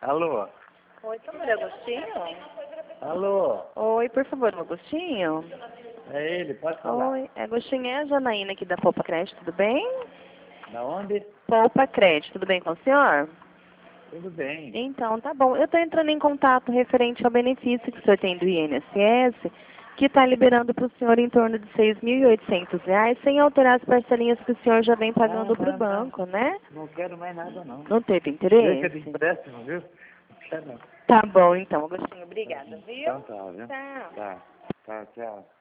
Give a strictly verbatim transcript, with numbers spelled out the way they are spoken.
Alô? Oi, por favor, Agostinho? Alô? Oi, por favor, Agostinho? É ele, pode falar. Oi, Agostinho, é a Janaína aqui da Poupa Crédito, tudo bem? Da onde? Poupa Crédito, tudo bem com o senhor? Tudo bem. Então, tá bom. Eu estou entrando em contato referente ao benefício que o senhor tem do I N S S, que está liberando para o senhor em torno de seis mil e oitocentos reais, sem alterar as parcelinhas que o senhor já vem pagando Não, para o não, banco, não. né? Não quero mais nada, não. Não teve Deixa de interesse? empréstimo, viu? Não quero não. Tá bom, então, Agostinho. Obrigada, viu? Então tá, viu? Tchau. Tá. Tá, tchau.